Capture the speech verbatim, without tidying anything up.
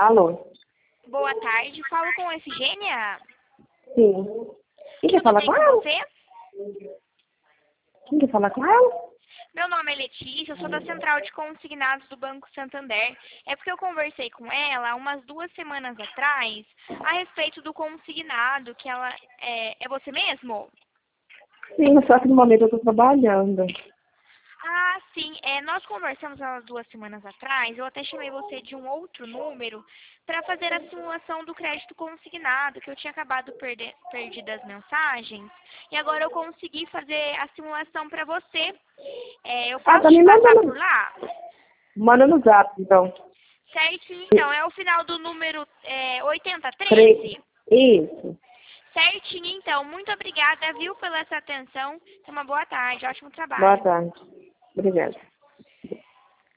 Alô? Boa tarde, falo com a Efigênia. Sim. Quem quer Tudo falar bem com com ela? você? Quem quer falar com ela? Meu nome é Letícia, eu sou da Central de Consignados do Banco Santander. É porque eu conversei com ela há umas duas semanas atrás a respeito do consignado, que ela... É, é você mesmo? Sim, só que no momento eu tô trabalhando. Ah, sim. É, nós conversamos há duas semanas atrás. Eu até chamei você de um outro número para fazer a simulação do crédito consignado, que eu tinha acabado perder, perdido as mensagens. E agora eu consegui fazer a simulação para você. É, eu Ah, posso tá te me passar mandando. por lá? Manda no zap, então. Certinho, então. É o final do número é, Três. oitenta e treze? Isso. Certinho, então. Muito obrigada, viu, pela essa atenção. Tenha uma boa tarde. Ótimo Boa trabalho. tarde. Obrigada.